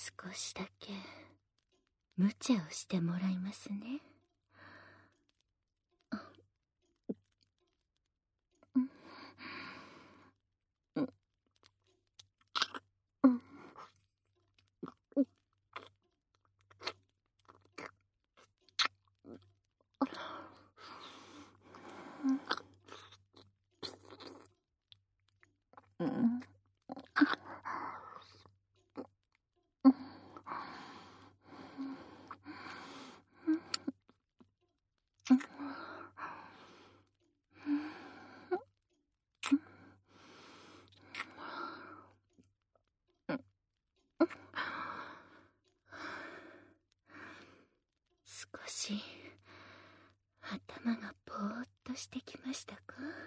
少しだけ無茶をしてもらいますね。少し頭がぼーっとしてきましたか？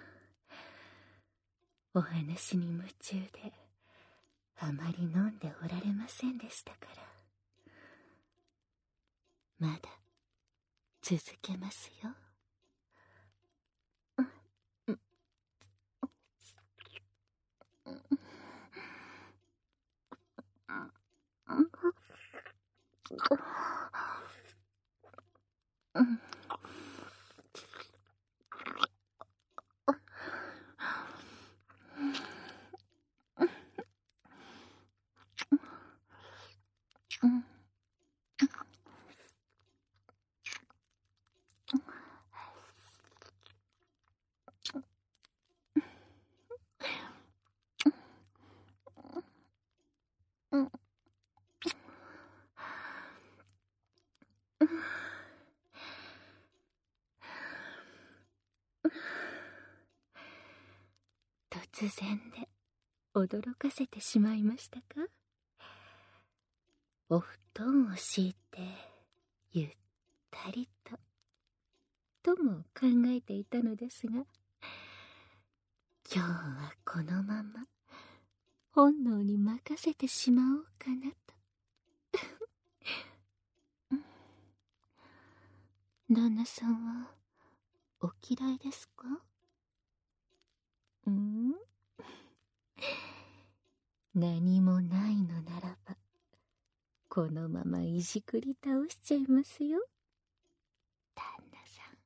お話に夢中であまり飲んでおられませんでしたから。まだ続けますよ。突然で驚かせてしまいましたか？お布団を敷いてゆったりとも考えていたのですが、今日はこのまま本能に任せてしまおうかなと。旦那さんはお嫌いですか？何もないのならばこのままいじくり倒しちゃいますよ、旦那さん。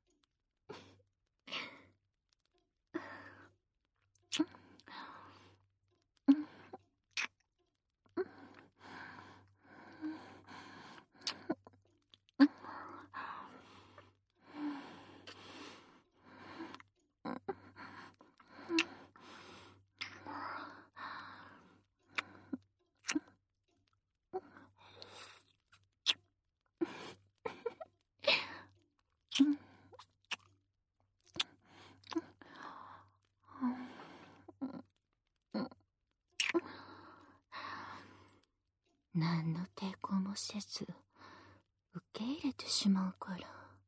何の抵抗もせず受け入れてしまうから、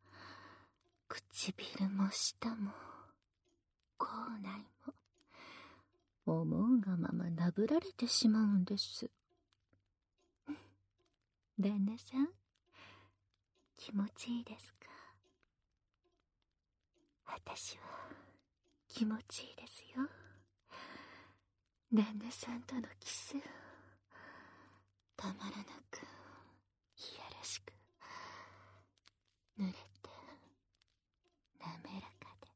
唇も舌も口内も思うがままなぶられてしまうんです。旦那さん、気持ちいいですか？私は気持ちいいですよ。旦那さんとのキス、たまらなくいやらしく濡れて滑らかで。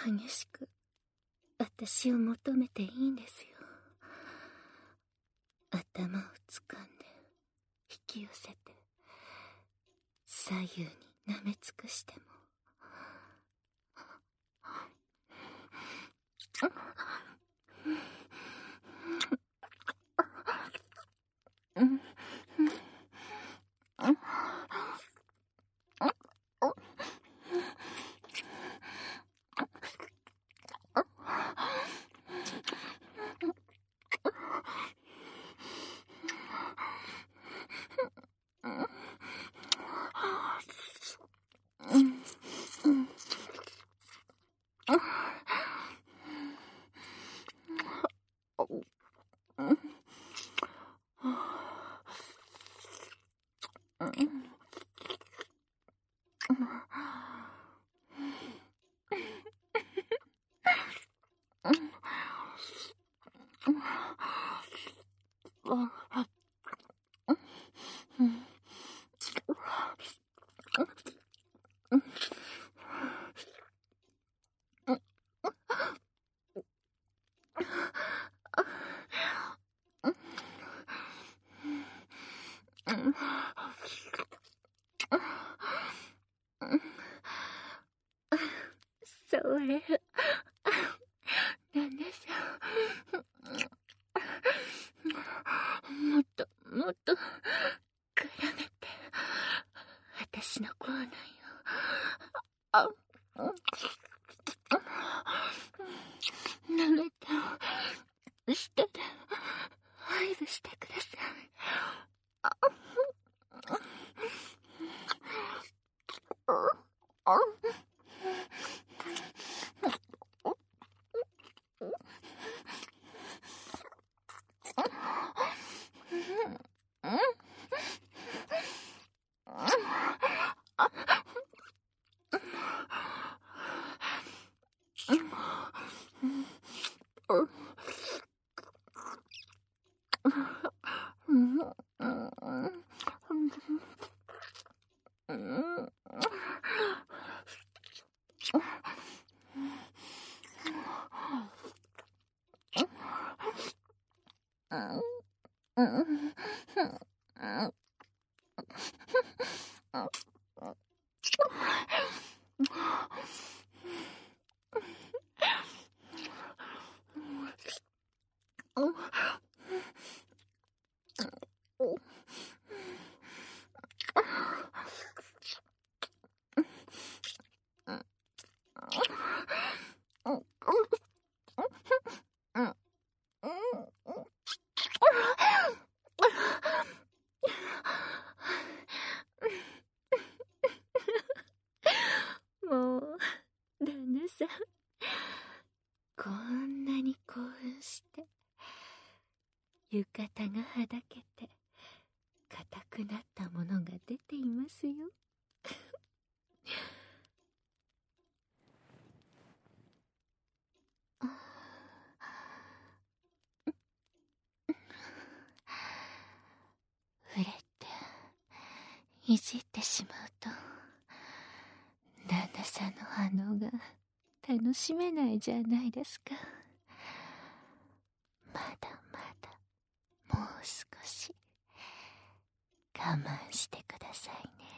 激しく私を求めていいんですよ。頭を掴んで引き寄せて左右に舐め尽くしても。それ、旦那さん、もっともっと絡めて、私の口内を。舐めて、舌でハイブしてください。もう、旦那さん、こんなに興奮して、浴衣がはだけて、硬くなったものが出ていますよ。触れて、いじってしまうと、旦那さんの反応が楽しめないじゃないですか。まだまだ、もう少し、我慢してくださいね。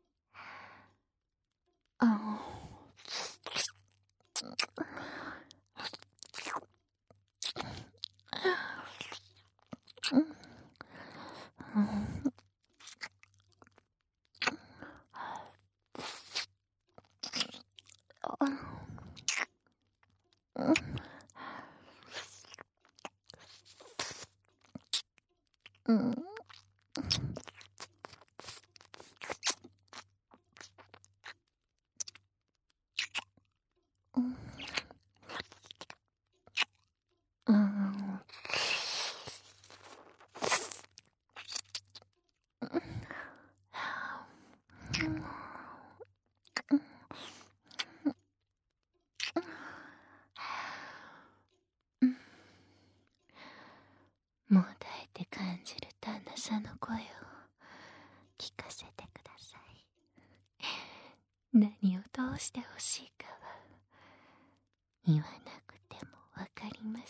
もだえて感じる旦那さんの声を聞かせてください。何をどうしてほしいかは言わなくてもわかります。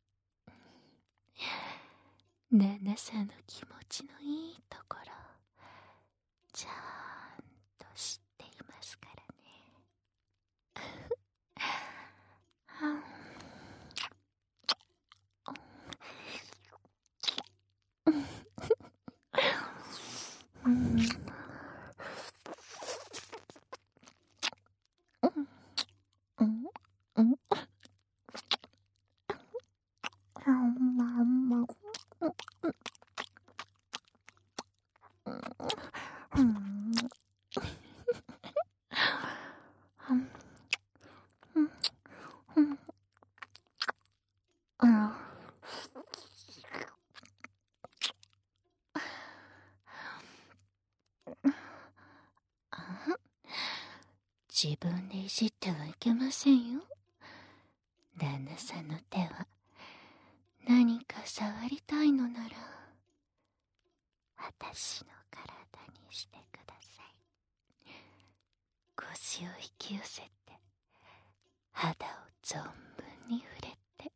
旦那さんの気持ちのいいところちゃんと知っていますからね。自分でいじってはいけませんよ。旦那さんの手は何か触りたいのなら私の体にしてください。腰を引き寄せて肌を存分に触れて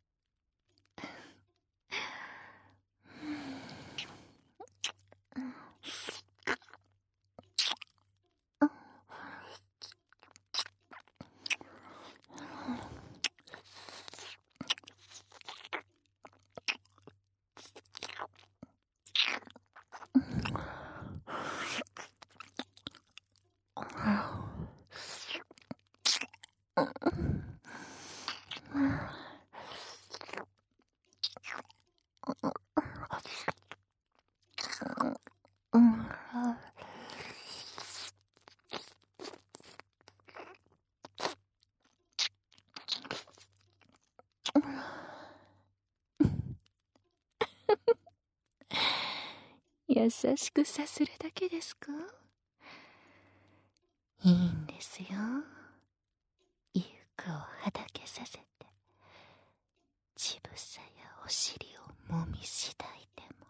優しくさするだけですか？いいんですよ。ゆうくをはだけさせて乳房やお尻をもみしだいても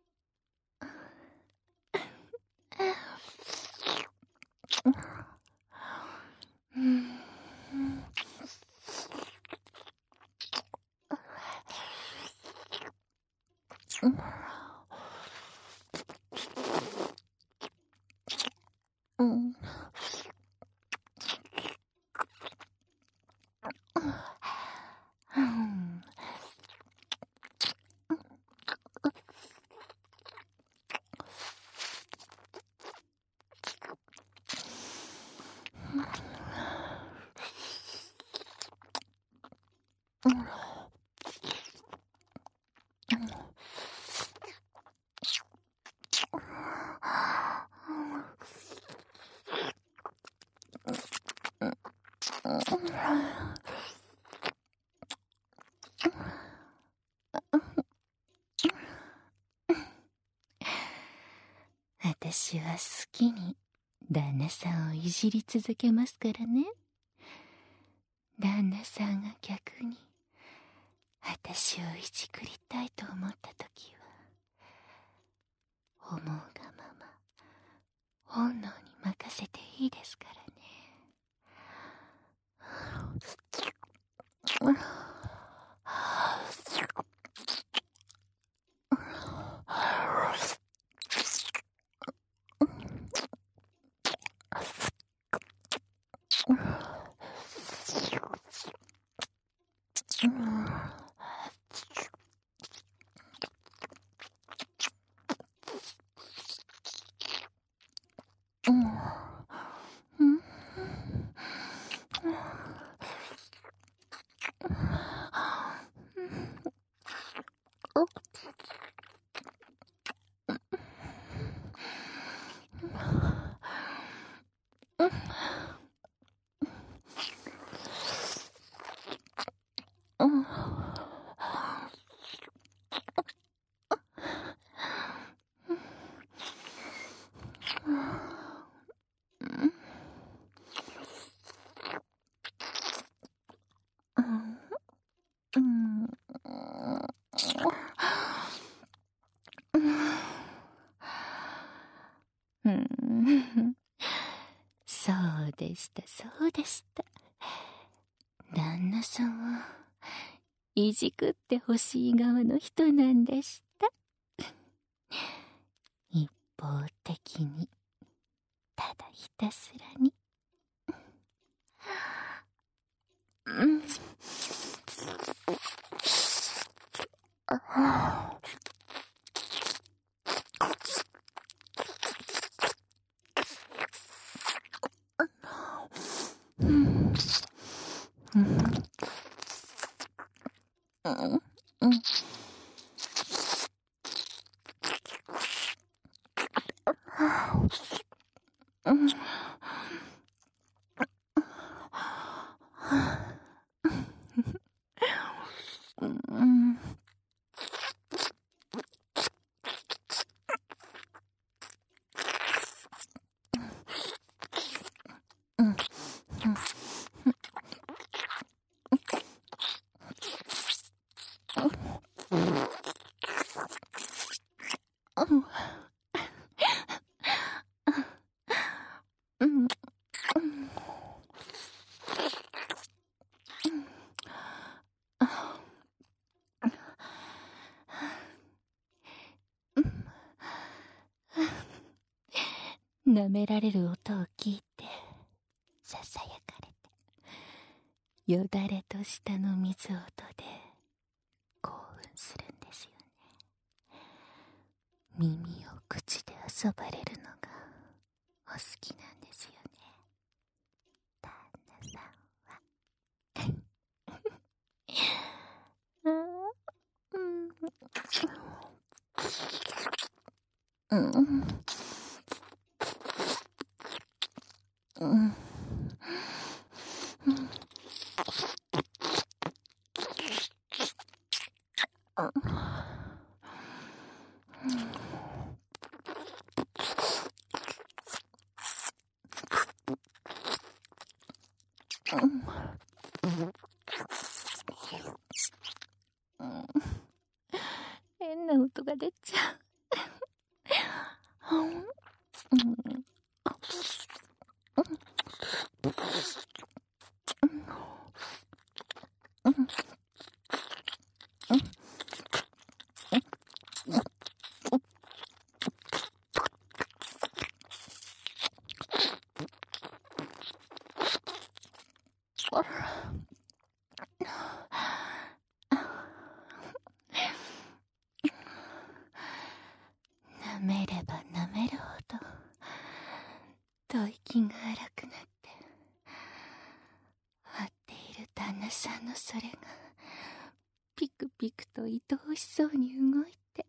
私は好きに旦那さんをいじり続けますからね。旦那さんが逆に私をいじくりたいと思ったときは思うがまま本能に任せていいですからね。 旦那さんはいじくってほしい側の人なんでした。一方的に、ただひたすらに。うん。舐められる音を聞いてささやかれて、よだれと舌の水音で興奮するんですよね。耳を口で遊ばれるのがお好きなんですよね、旦那さんは。変な音が出ちゃう。舐めれば舐めるほど吐息が荒くなって張っている旦那さんのそれがピクピクと愛おしそうに動いて、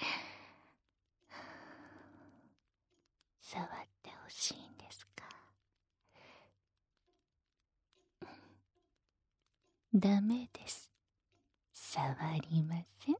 触ってほしいんですか？ダメです。触りません。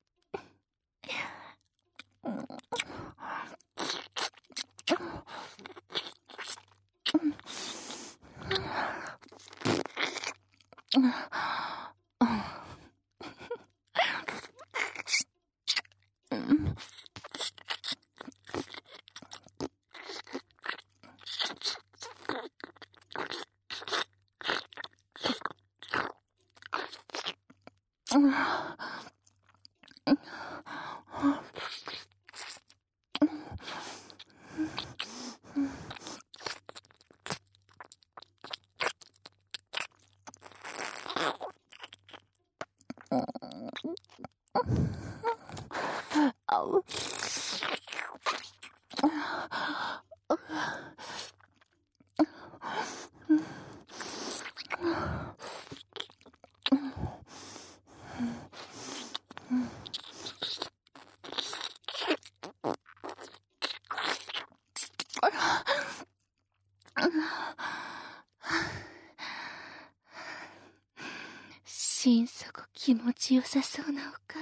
心底気持ちよさそうなお顔。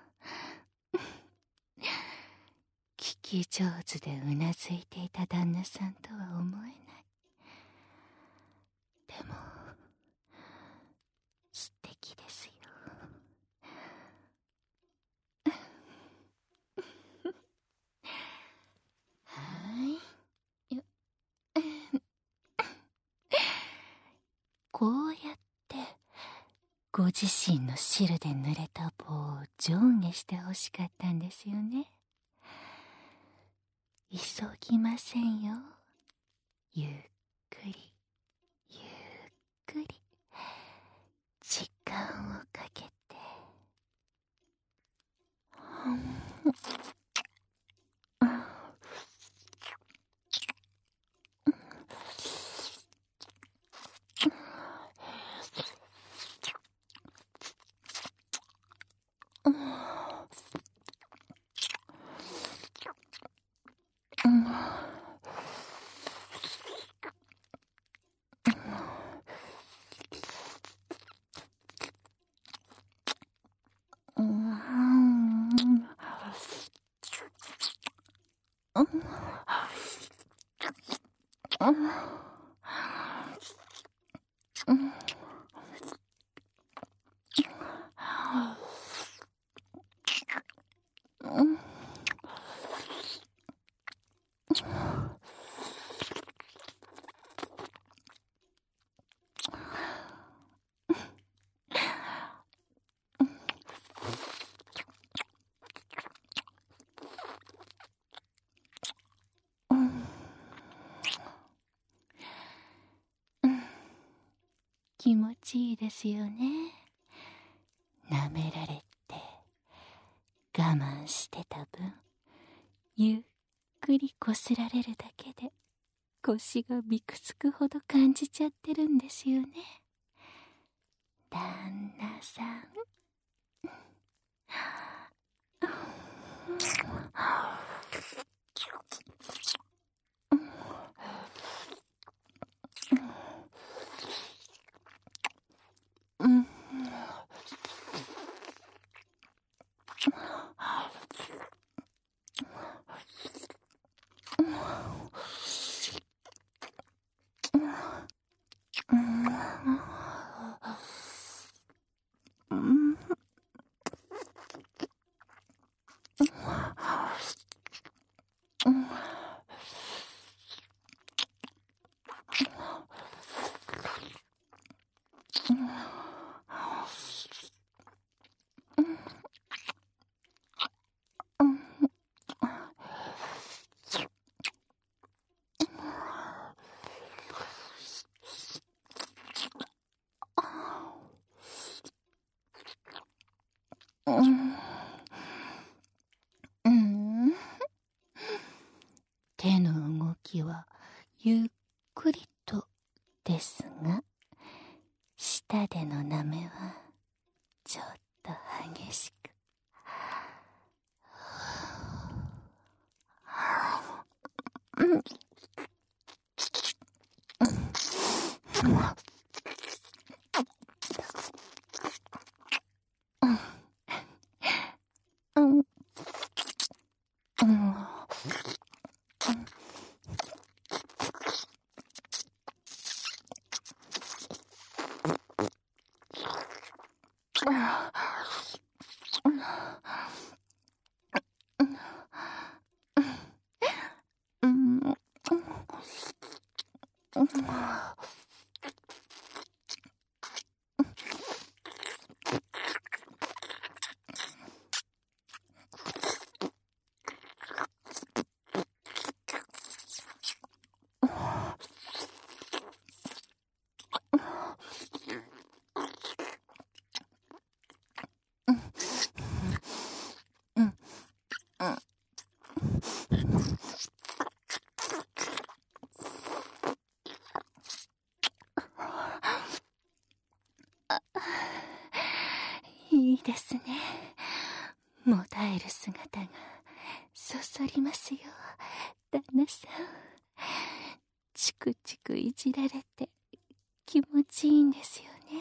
聞き上手でうなずいていた旦那さんとは思えない。でも素敵ですよ。こうやってご自身の汁で濡れた棒を上下してほしかったんですよね。急ぎませんよ。ゆっくりゆっくり時間をかけて。気持ちいいですよね。舐められて我慢してた分、ゆっくりこすられるだけで腰がびくつくほど感じちゃってるんですよね。旦那さん。手の動きはゆっくりとですが、舌での舐めはちょっと激しく。いいですね。もだえる姿がそそりますよ、旦那さん。チクチクいじられて気持ちいいんですよね。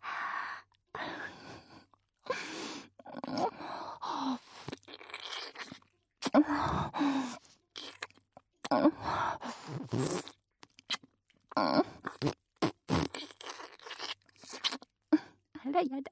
あらやだ。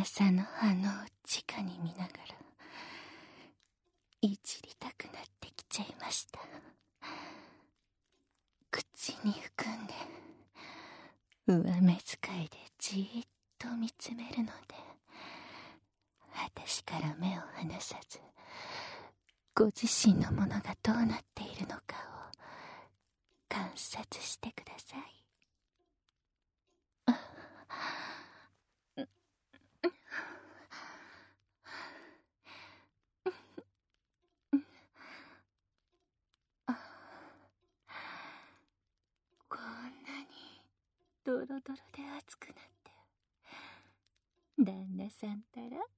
さの反応を直に見ながらいじりたくなってきちゃいました。口に含んで上目遣いでじーっと見つめるので、私から目を離さずご自身のものがどうなっているのかを観察してください。こんなにドロドロで熱くなって旦那さんたら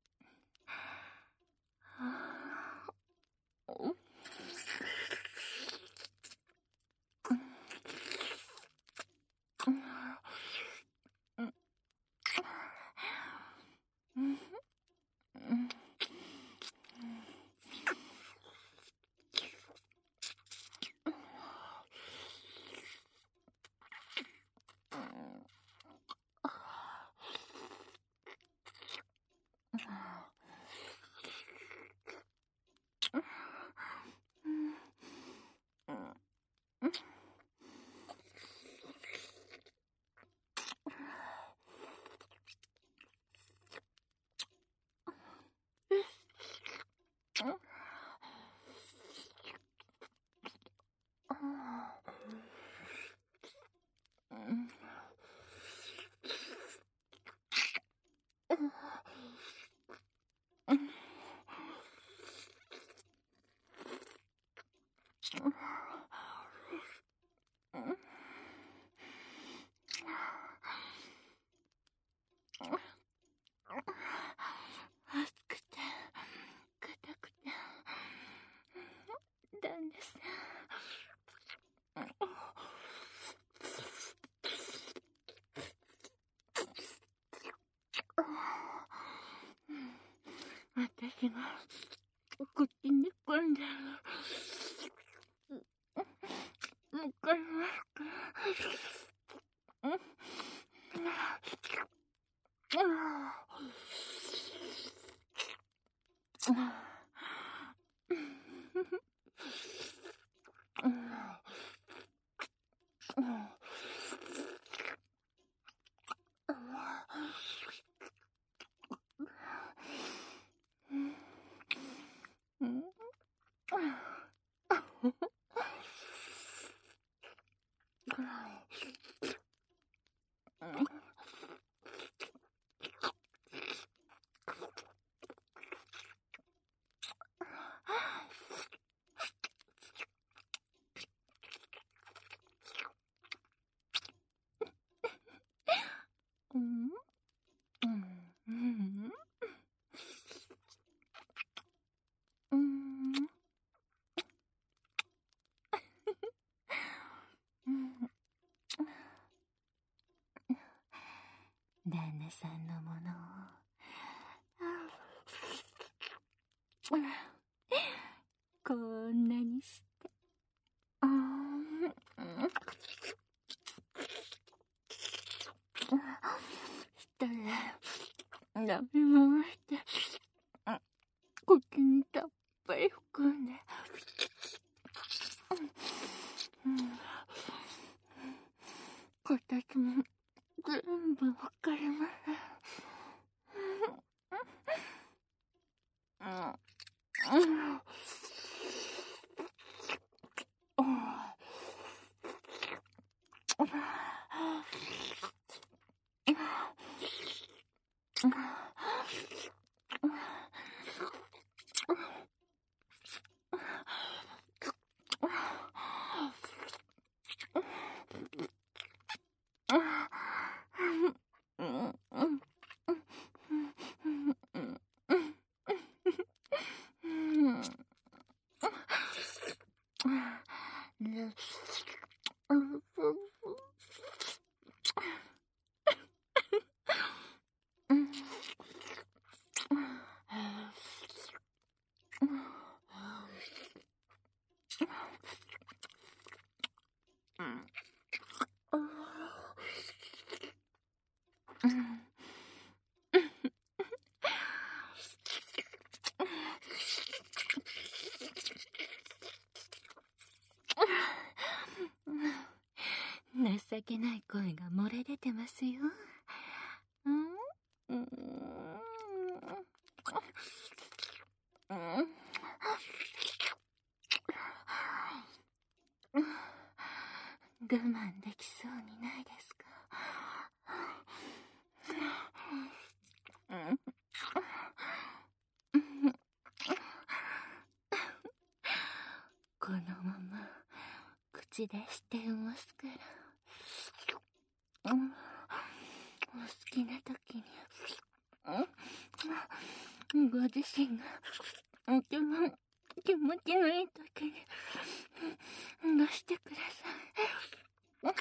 熱くて硬くて旦那さん私が口に込んでわかりますか？旦那さんのものをこんなにしてしたら舐め回して口にたっぷり含んで形も全部わかります。 情けない声が漏れ出てますよ。我慢できそうにないですか？このまま口出してますから。お好きな時にご自身が気持ちのいい時に出してください。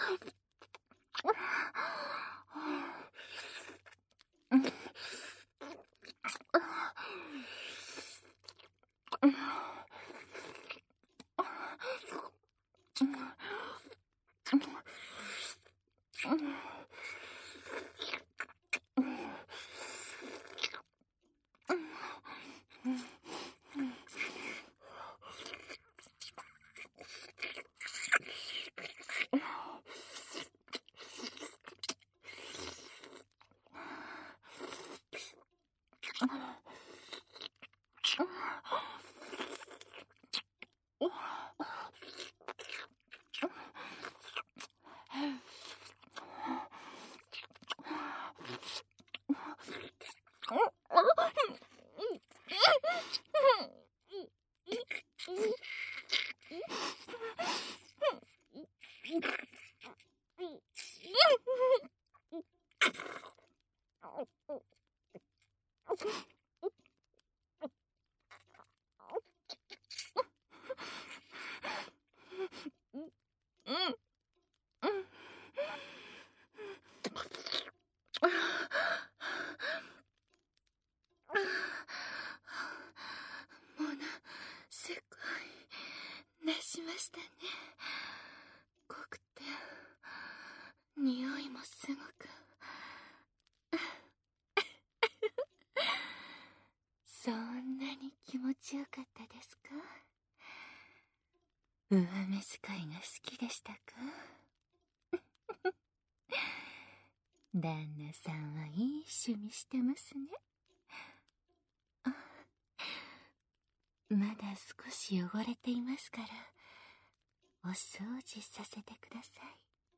すごい出しましたね。濃くて匂いもすごくそんなに気持ちよかったですか？上目遣いが好きでしたか？旦那さんはいい趣味してますね。まだ少し汚れていますからお掃除させてください。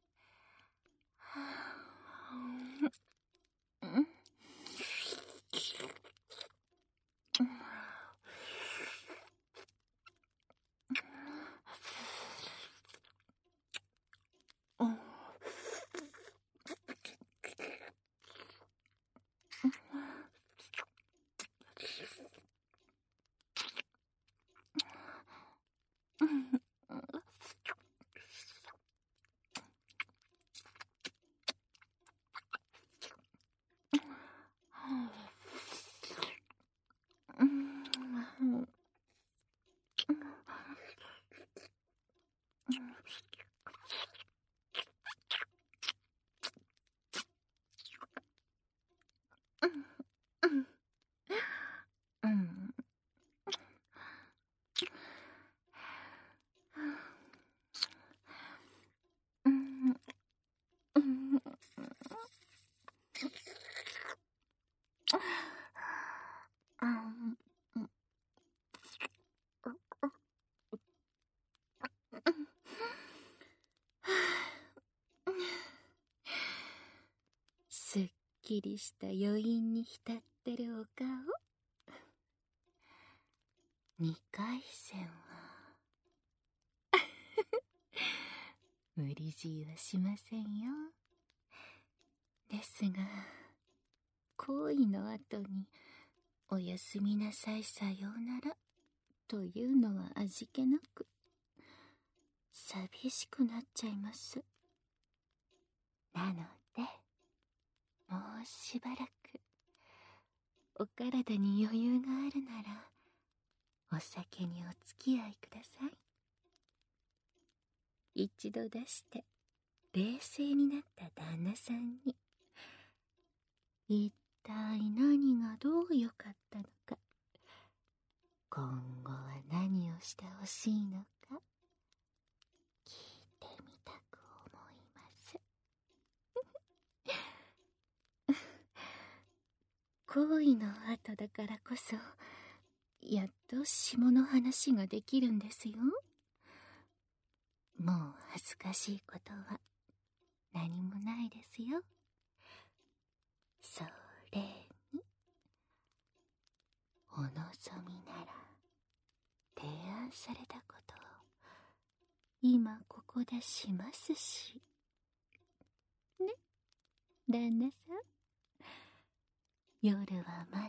すっきりした余韻に浸ってるお顔。2回戦は無理強いはしませんよ。ですが行為の後におやすみなさいさようならというのは味気なく寂しくなっちゃいます。なのでもうしばらくお体に余裕があるならお酒にお付き合いください。一度出して冷静になった旦那さんに一体何がどう良かったのか、今後は何をしてほしいのか聞いてみたく思いま行為の後だからこそ、やっと下の話ができるんですよ。もう恥ずかしいことは何もないですよ。それに、お望みなら、提案されたことを、今ここでしますし。ね、旦那さん。夜はま